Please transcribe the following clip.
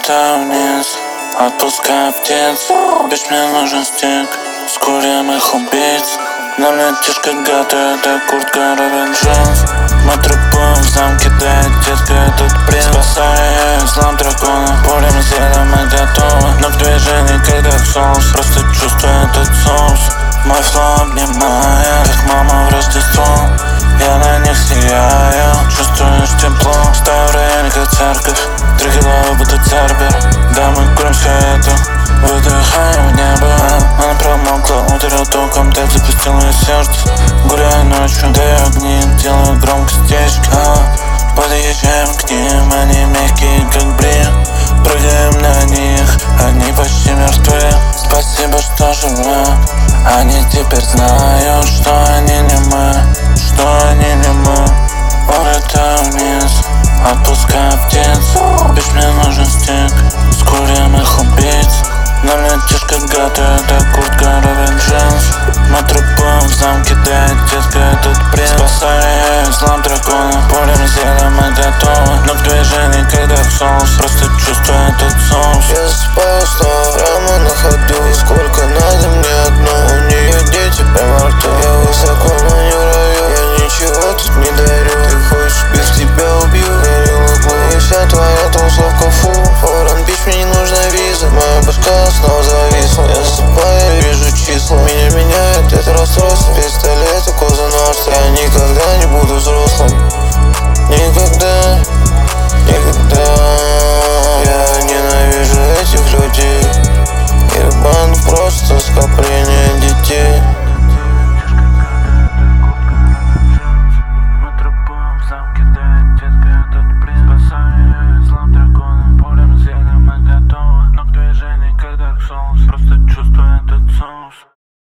Улетаю вниз, отпускаю птиц. Бич, мне нужен стик, скурим их убийц. На мне тишка гата, это куртка Робин Джонс. Мы трупуем в замке, да, детка, этот принц. Спасая ислам дракона, полем зелья мы готовы. Но к движению, когда соус, просто чувствую этот соус. Мой флоу обнимает, как мама в Рождество. Я на них сияю, чувствуешь тепло. Стою в районе, как церковь, 3 кило будто цербер. Да, мы курим все это, выдыхаем в небо. Она промокла, ударил током, так запустил ее сердце. Гуляю ночью, даю огни, делаю громко стечки. Подъезжаем к ним, они мягкие, как бри. Прыгаем на них, они почти мертвы. Спасибо, что живы. Они теперь знают, что они не мы, что они не мы. Улетаю вниз, отпускаю птиц. Бич, мне нужен стик, скурим их убийц. На мне тишка гата, это куртка Робин Джонс. Мы трупуем в замке, да, детка, этот принц. Спасая ислам дракона, полем зелья мы готовы. Но к движению, когда соус, просто чувствую этот соус. Я засыпаю снова, прямо на ходу. И сколько надо мне одну, у нее дети прямо во рту. Я высоко, но не в раю, я ничего тут не дарю. Ты хочешь биф, тебя убью, горелый глаз. И вся твоя тусовка фу. Форан бич, мне не нужна виза. Моя башка снова зависла. Я засыпаю, вижу числа. Меня меняет это расстройство. Пистолет и коза нож. Я никогда не буду взрослым. Никогда, никогда. Я ненавижу этих людей. Их банд просто скопление детей. Мы трупуем в замке, да, детка, этот принц. Спасая ислам дракона, полем зелья мы готовы. Но к движению, как Dark Souls, просто чувствую этот соус.